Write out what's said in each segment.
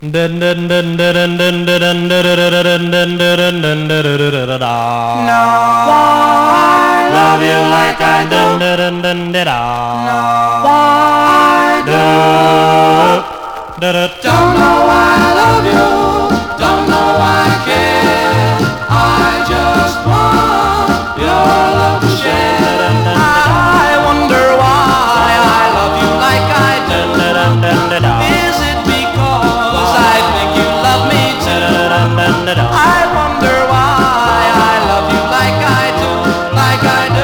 Why love you like I do? Why don't know why I love you, don't know why I care. I just want your love to share. I wonder why I love you like I do. Is it because I think you love me too? I wonder why I love you like I do, like I do.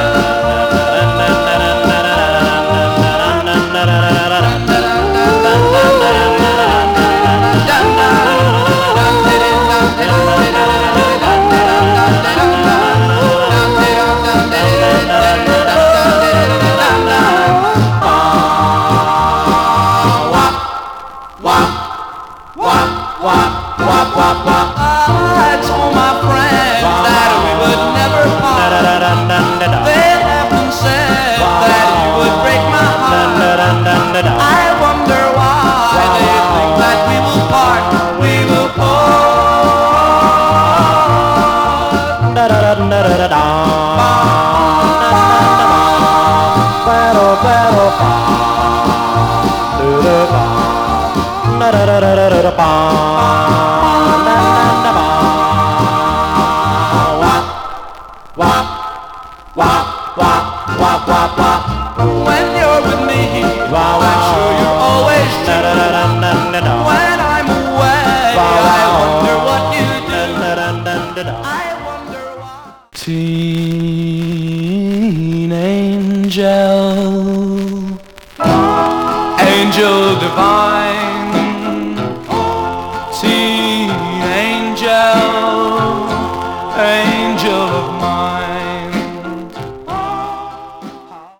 I told my friends that we would never part. They often said that you would break my heart. I wonder why they think that we will part. We will When you're with me, I'm sure you're always true. When I'm away, I wonder what you do. I wonder why. Teen angel, angel divine, teen angel, angel.